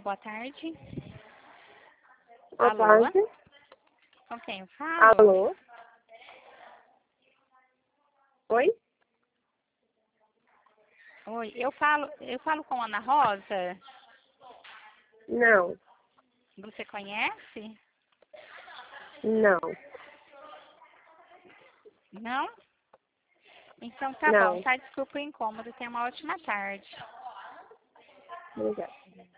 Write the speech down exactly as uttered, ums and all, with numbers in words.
boa tarde. Boa Alô? tarde. Com quem eu falo? Alô? Oi? Oi, eu falo, eu falo com Ana Rosa. Não, Você conhece? não, Não? Então tá bom, não. tá? Desculpa o incômodo. Tenha uma ótima tarde. Obrigada.